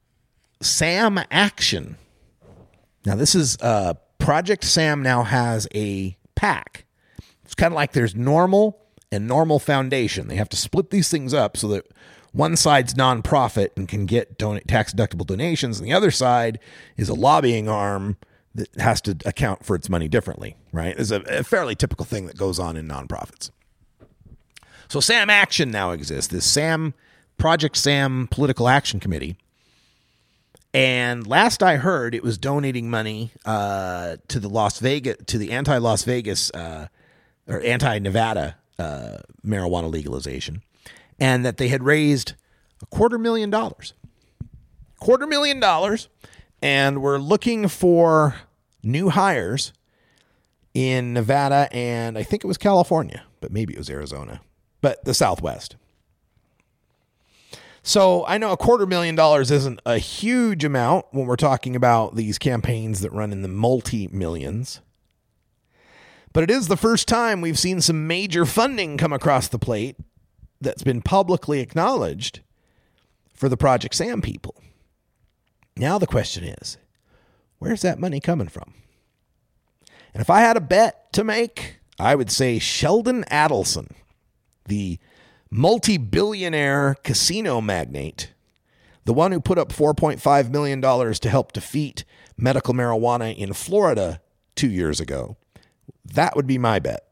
Sam Action, now this is uh, Project Sam now has a PAC. It's kind of like there's normal and normal foundation. They have to split these things up so that one side's nonprofit and can get don- tax-deductible donations, and the other side is a lobbying arm that has to account for its money differently, right? It's a, a fairly typical thing that goes on in nonprofits. So Sam Action now exists, this Sam Project Sam Political Action Committee. And last I heard, it was donating money uh, to the Las Vegas, to the anti-Las Vegas uh, or anti-Nevada uh, marijuana legalization, and that they had raised a quarter million dollars, quarter million dollars, and were looking for new hires in Nevada and I think it was California, but maybe it was Arizona, but the Southwest. So I know a quarter million dollars isn't a huge amount when we're talking about these campaigns that run in the multi-millions. But it is the first time we've seen some major funding come across the plate that's been publicly acknowledged for the Project Sam people. Now the question is, where's that money coming from? And if I had a bet to make, I would say Sheldon Adelson, the multi-billionaire casino magnate, the one who put up four point five million dollars to help defeat medical marijuana in Florida two years ago. That would be my bet.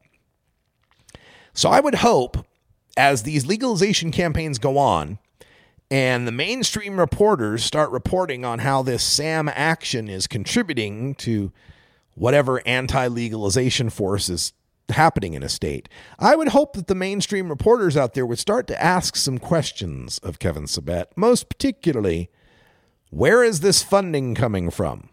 So I would hope, as these legalization campaigns go on, and the mainstream reporters start reporting on how this Sam Action is contributing to whatever anti-legalization force is happening in a state, I would hope that the mainstream reporters out there would start to ask some questions of Kevin Sabet, most particularly, where is this funding coming from?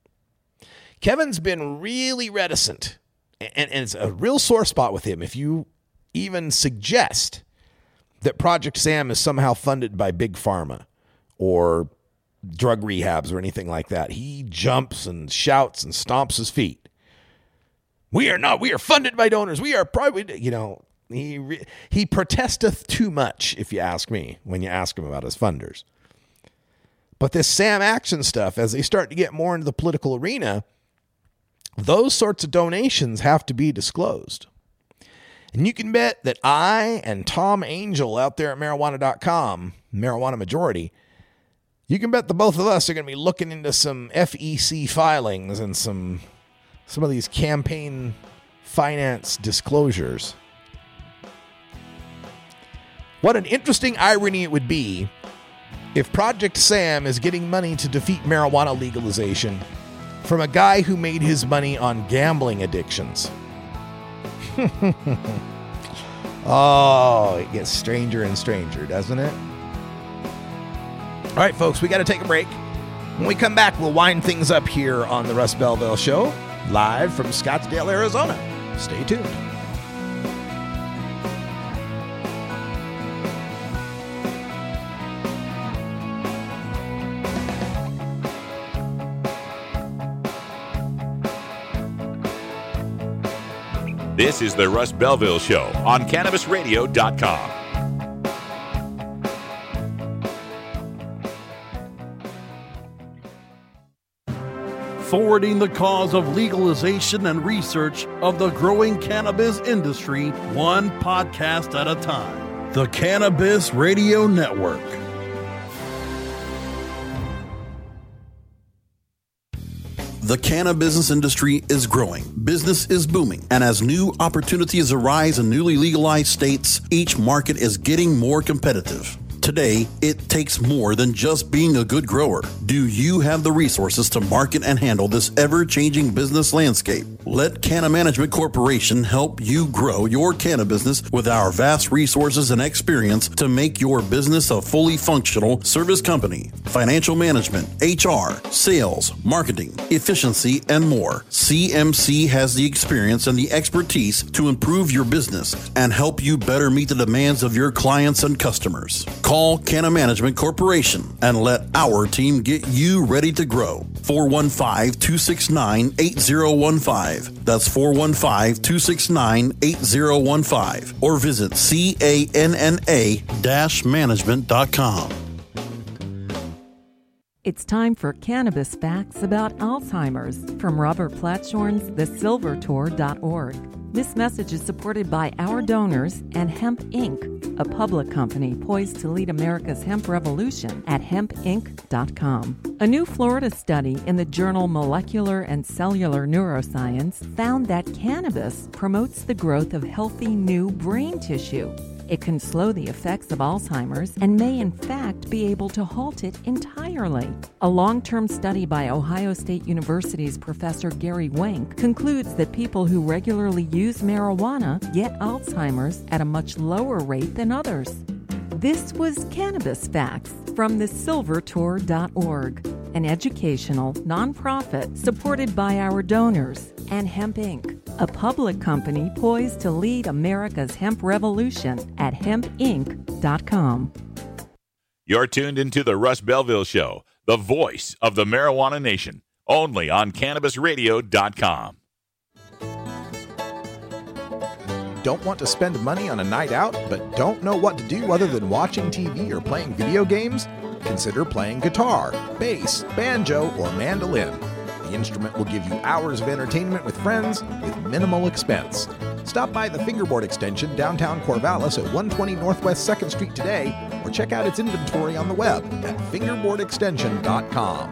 Kevin's been really reticent, and, and it's a real sore spot with him if you even suggest that Project Sam is somehow funded by Big Pharma or drug rehabs or anything like that. He jumps and shouts and stomps his feet. We are not, we are funded by donors. We are private, you know, he, re, he protesteth too much, if you ask me, when you ask him about his funders. But this Sam Action stuff, as they start to get more into the political arena, those sorts of donations have to be disclosed. And you can bet that I and Tom Angel out there at marijuana dot com, Marijuana Majority, you can bet the both of us are going to be looking into some F E C filings and some some of these campaign finance disclosures. What an interesting irony it would be if Project Sam is getting money to defeat marijuana legalization from a guy who made his money on gambling addictions. Oh, it gets stranger and stranger, doesn't it? All right, folks, we got to take a break. When we come back, we'll wind things up here on the Russ Belville Show, live from Scottsdale, Arizona. Stay tuned. This is the Russ Belville Show on Cannabis Radio dot com. Forwarding the cause of legalization and research of the growing cannabis industry, one podcast at a time. The Cannabis Radio Network. The cannabis industry is growing. Business is booming. And as new opportunities arise in newly legalized states, each market is getting more competitive. Today, it takes more than just being a good grower. Do you have the resources to market and handle this ever-changing business landscape? Let Canna Management Corporation help you grow your canna business with our vast resources and experience to make your business a fully functional service company. Financial management, H R, sales, marketing, efficiency, and more. C M C has the experience and the expertise to improve your business and help you better meet the demands of your clients and customers. Call Canna Management Corporation and let our team get you ready to grow. four one five, two six nine, eight zero one five. That's four one five, two six nine, eight zero one five. Or visit canna dash management dot com. It's time for Cannabis Facts about Alzheimer's from Robert Platshorn's the silver tour dot org. This message is supported by our donors and Hemp Incorporated, a public company poised to lead America's hemp revolution at hemp inc dot com. A new Florida study in the journal Molecular and Cellular Neuroscience found that cannabis promotes the growth of healthy new brain tissue. It can slow the effects of Alzheimer's and may in fact be able to halt it entirely. A long-term study by Ohio State University's Professor Gary Wenk concludes that people who regularly use marijuana get Alzheimer's at a much lower rate than others. This was Cannabis Facts from the silver tour dot org, an educational nonprofit supported by our donors and Hemp Incorporated, a public company poised to lead America's hemp revolution at hemp inc dot com. You're tuned into the Russ Belville Show, the voice of the marijuana nation, only on Cannabis Radio dot com. Don't want to spend money on a night out, but don't know what to do other than watching T V or playing video games? Consider playing guitar, bass, banjo, or mandolin. The instrument will give you hours of entertainment with friends with minimal expense. Stop by the Fingerboard Extension downtown Corvallis at one twenty Northwest second Street today, or check out its inventory on the web at fingerboard extension dot com.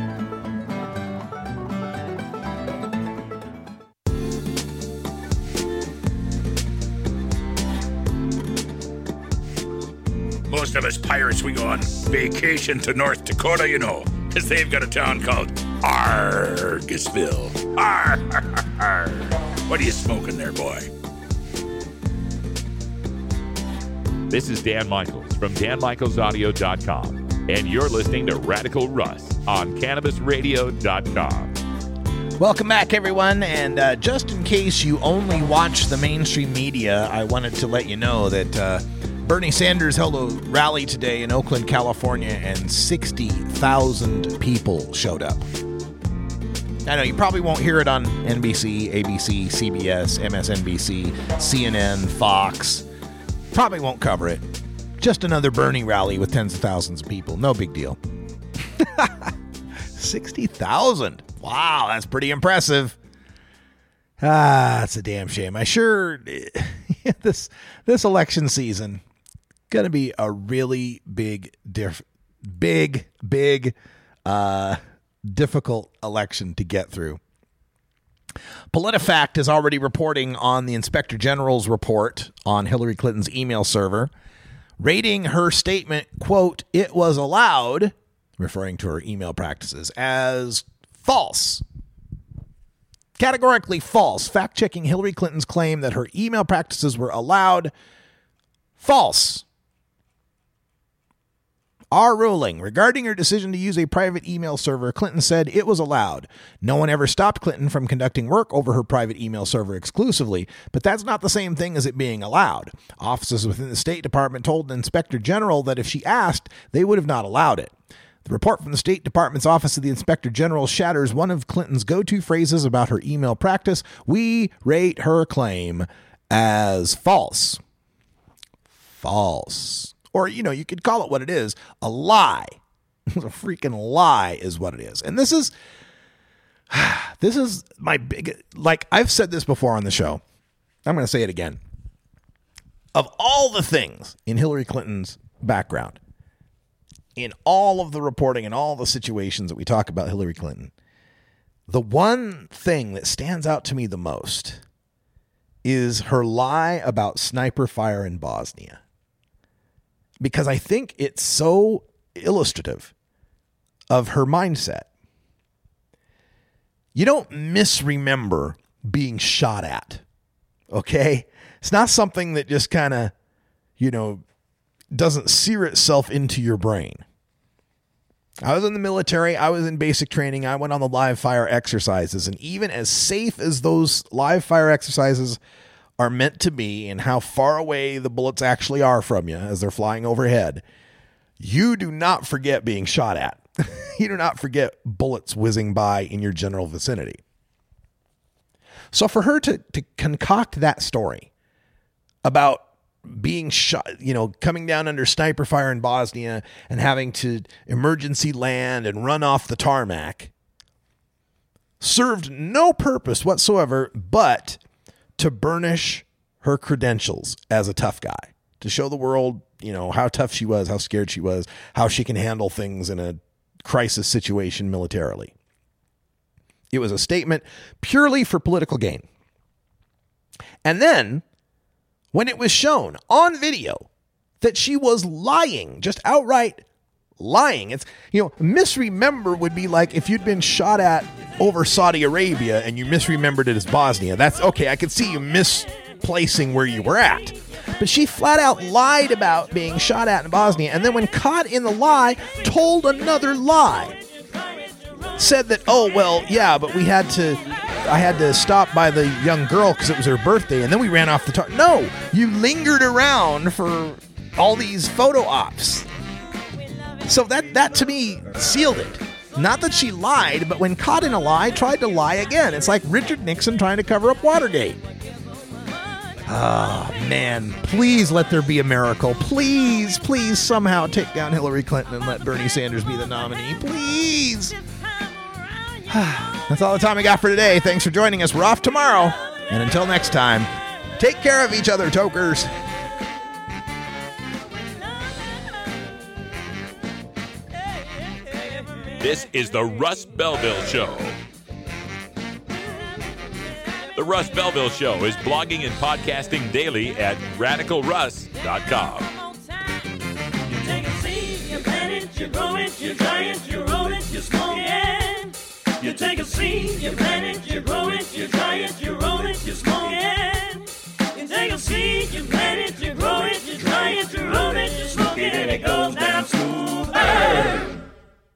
Most of us pirates, we go on vacation to North Dakota, you know, because they've got a town called Argosville. Arr, arr, arr. What are you smoking there, boy? This is Dan Michaels from dan michaels audio dot com, and you're listening to Radical Russ on Cannabis Radio dot com. Welcome back, everyone. And uh, just in case you only watch the mainstream media, I wanted to let you know that uh, Bernie Sanders held a rally today in Oakland, California, and sixty thousand people showed up. I know you probably won't hear it on N B C, A B C, C B S, M S N B C, C N N, Fox. Probably won't cover it. Just another Bernie rally with tens of thousands of people. No big deal. sixty thousand. Wow, that's pretty impressive. Ah, that's a damn shame. I sure this this election season gonna be a really big, diff, big, big, uh, difficult election to get through. PolitiFact is already reporting on the Inspector General's report on Hillary Clinton's email server. rating her statement, quote, "It was allowed," referring to her email practices, as false. Categorically false. Fact-checking Hillary Clinton's claim that her email practices were allowed. False. Our ruling regarding her decision to use a private email server, Clinton said it was allowed. No one ever stopped Clinton from conducting work over her private email server exclusively, but that's not the same thing as it being allowed. Offices within the State Department told an inspector general that if she asked, they would have not allowed it. The report from the State Department's Office of the Inspector General shatters one of Clinton's go-to phrases about her email practice. We rate her claim as false. False. Or, you know, you could call it what it is, a lie. A freaking lie is what it is. And this is, this is my big, like I've said this before on the show. I'm going to say it again. Of all the things in Hillary Clinton's background, in all of the reporting and all the situations that we talk about Hillary Clinton, the one thing that stands out to me the most is her lie about sniper fire in Bosnia. Because I think it's so illustrative of her mindset. You don't misremember being shot at, okay? It's not something that just kind of, you know, doesn't sear itself into your brain. I was in the military. I was in basic training. I went on the live fire exercises. And even as safe as those live fire exercises are meant to be and how far away the bullets actually are from you as they're flying overhead, you do not forget being shot at. You do not forget bullets whizzing by in your general vicinity. So for her to, to concoct that story about being shot, you know, coming down under sniper fire in Bosnia and having to emergency land and run off the tarmac served no purpose whatsoever but to burnish her credentials as a tough guy, to show the world, you know, how tough she was, how scared she was, how she can handle things in a crisis situation militarily. It was a statement purely for political gain. And then when it was shown on video that she was lying, just outright lying. It's, you know, misremember would be like if you'd been shot at over Saudi Arabia and you misremembered it as Bosnia. That's okay. I could see you misplacing where you were at. But she flat out lied about being shot at in Bosnia. And then when caught in the lie, told another lie. Said that, oh, well, yeah, but we had to, I had to stop by the young girl because it was her birthday. And then we ran off the tar. No, you lingered around for all these photo ops. So that, that to me sealed it. Not that she lied, but when caught in a lie, tried to lie again. It's like Richard Nixon trying to cover up Watergate. Oh, man, please let there be a miracle. Please, please somehow take down Hillary Clinton and let Bernie Sanders be the nominee. Please. That's all the time we got for today. Thanks for joining us. We're off tomorrow. And until next time, take care of each other, tokers. This is the Russ Belville Show. The Russ Belville Show is blogging and podcasting daily at radical russ dot com. You take a seed, you plant it, you grow it, you dry it, you roll it, you smoke it. You take a seed, you plant it, you grow it, you dry it, you roll it, you smoke it.